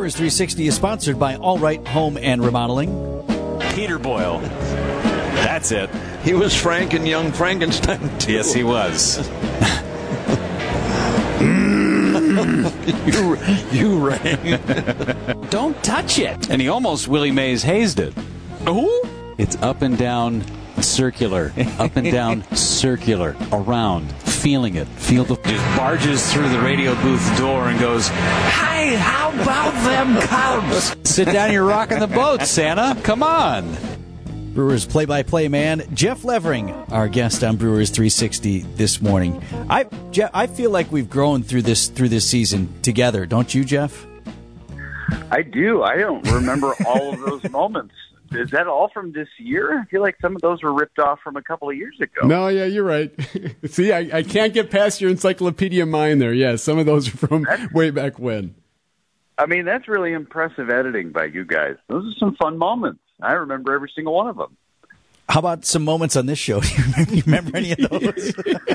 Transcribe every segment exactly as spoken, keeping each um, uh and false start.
Brewers three sixty is sponsored by All Right Home and Remodeling. Peter Boyle. That's it. He was Frank and Young Frankenstein, too. Yes, he was. you, you rang. Don't touch it. And he almost Willie Mays hazed it. Who? It's up and down, circular. Up and down, circular. Around. Feeling it. Feel the... Just barges through the radio booth door and goes, "Hey, how about them Cubs?" Sit down, you're rocking the boat, Santa. Come on. Brewers play-by-play man Jeff Levering, our guest on Brewers three sixty this morning. I, Jeff, I feel like we've grown through this through this season together, don't you, Jeff? I do. I don't remember all of those moments. Is that all from this year? I feel like some of those were ripped off from a couple of years ago. No, yeah, you're right. See, I, I can't get past your encyclopedia mind there. Yeah, some of those are from that's, way back when. I mean, that's really impressive editing by you guys. Those are some fun moments. I remember every single one of them. How about some moments on this show? Do you remember, you remember any of those?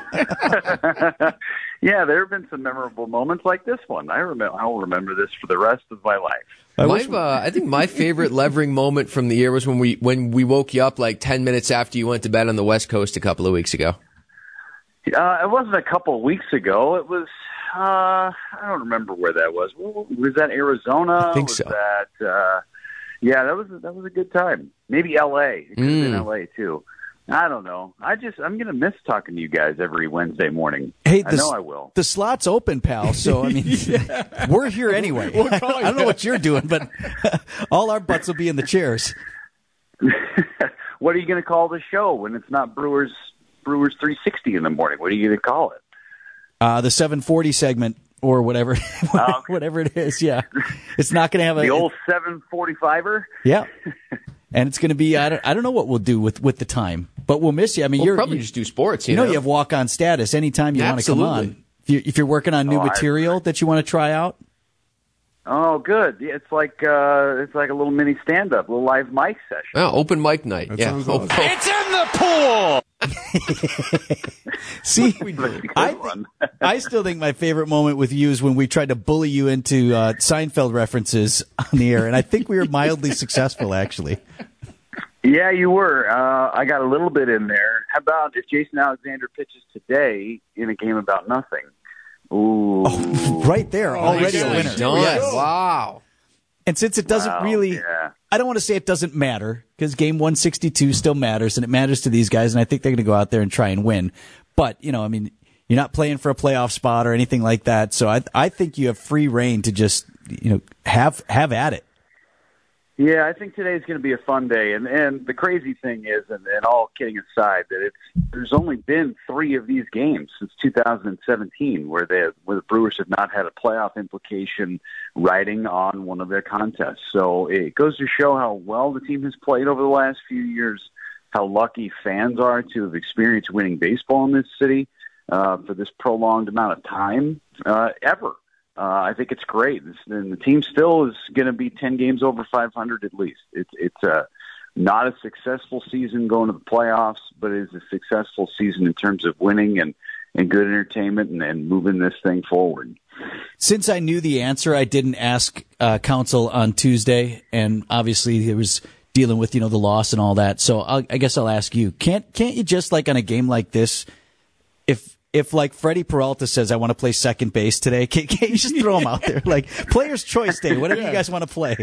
Yeah, there have been some memorable moments like this one. I remember. I'll remember this for the rest of my life. I, my, uh, I think my favorite Levering moment from the year was when we when we woke you up like ten minutes after you went to bed on the West Coast a couple of weeks ago. Uh, it wasn't a couple of weeks ago. It was. Uh, I don't remember where that was. Was that Arizona? I think was so. That. Uh, yeah, that was that was a good time. Maybe L A. It could have been Mm. L A too. I don't know. I just I'm gonna miss talking to you guys every Wednesday morning. Hey, I the, know I will. The slot's open, pal. So I mean, Yeah. we're here anyway. We'll I call don't know you. what you're doing, but all our butts will be in the chairs. What are you going to call the show when it's not Brewers Brewers three sixty in the morning? What are you going to call it? Uh, the seven forty segment or whatever, Oh, okay. whatever it is. Yeah, it's not going to have a The old seven forty-fiver? Yeah, and it's going to be. I don't. I don't know what we'll do with, with the time, but we'll miss you. I mean, We'll you're probably you, just do sports. You, you know, know, you have walk on status anytime you want to come Absolutely. on. If you're, if you're working on new Oh, I- material that you want to try out. Oh, good. Yeah, it's like uh, it's like a little mini stand-up, a little live mic session. oh, open mic night. That yeah, sounds Oh, awesome. It's in the pool. See, That's a good I, one. think, I still think my favorite moment with you is when we tried to bully you into uh, Seinfeld references on the air, and I think we were mildly successful, actually. Yeah, you were. Uh, I got a little bit in there. How about if Jason Alexander pitches today in a game about nothing? Ooh. Oh, right there, already a gosh. winner. done. Yes. Wow. And since it doesn't Wow, really, yeah. I don't want to say it doesn't matter because game one sixty-two still matters and it matters to these guys. And I think they're going to go out there and try and win. But, you know, I mean, you're not playing for a playoff spot or anything like that. So I, I think you have free reign to just, you know, have, have at it. Yeah, I think today's going to be a fun day, and and the crazy thing is, and, and all kidding aside, that it's there's only been three of these games since two thousand seventeen where they where the Brewers have not had a playoff implication riding on one of their contests. So it goes to show how well the team has played over the last few years, how lucky fans are to have experienced winning baseball in this city uh, for this prolonged amount of time uh, ever. Uh, I think it's great, and the team still is going to be ten games over five hundred at least. It's it's a not a successful season going to the playoffs, but it is a successful season in terms of winning and, and good entertainment and, and moving this thing forward. Since I knew the answer, I didn't ask uh, counsel on Tuesday, and obviously it was dealing with, you know, the loss and all that. So I'll, I guess I'll ask you: Can't can't you just like on a game like this, if If, like, Freddie Peralta says, I want to play second base today, can't, can't you just throw him out there? Like, player's choice day, whatever Yeah. you guys want to play.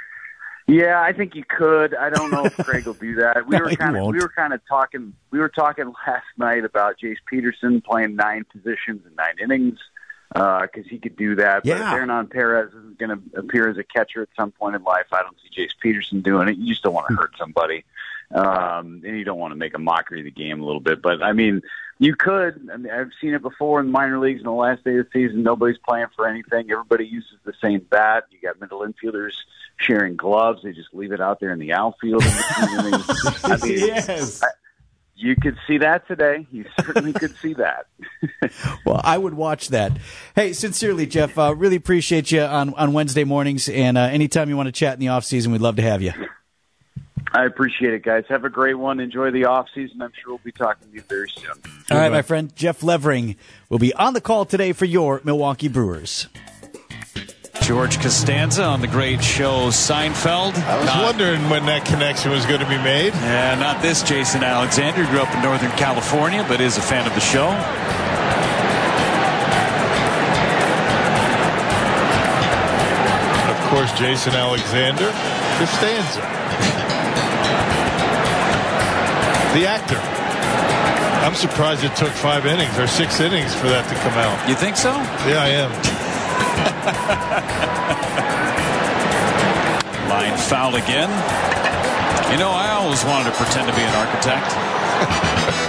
Yeah, I think you could. I don't know if Craig will do that. We No, were he kind of won't. we were kind of talking we were talking last night about Jace Peterson playing nine positions and nine innings because uh, he could do that. But Yeah. if Hernan Perez is going to appear as a catcher at some point in life, I don't see Jace Peterson doing it. You just don't want to hurt somebody, um, and you don't want to make a mockery of the game a little bit. But I mean, you could. I mean, I've seen it before in minor leagues. In the last day of the season, nobody's playing for anything. Everybody uses the same bat. You got middle infielders sharing gloves. They just leave it out there in the outfield. In between innings. I mean, Yes. I, you could see that today. You certainly could see that. Well, I would watch that. Hey, sincerely, Jeff, uh, really appreciate you on, on Wednesday mornings, and uh, anytime you want to chat in the off season, we'd love to have you. I appreciate it, guys. Have a great one. Enjoy the off season. I'm sure we'll be talking to you very soon. All right, my friend, Jeff Levering will be on the call today for your Milwaukee Brewers. George Costanza on the great show Seinfeld. I was not, wondering when that connection was going to be made. Yeah, not this Jason Alexander. Grew up in Northern California, but is a fan of the show. Of course, Jason Alexander, Costanza. The actor. I'm surprised it took five innings or six innings for that to come out. You think so? Yeah, I am. Line foul again. You know, I always wanted to pretend to be an architect.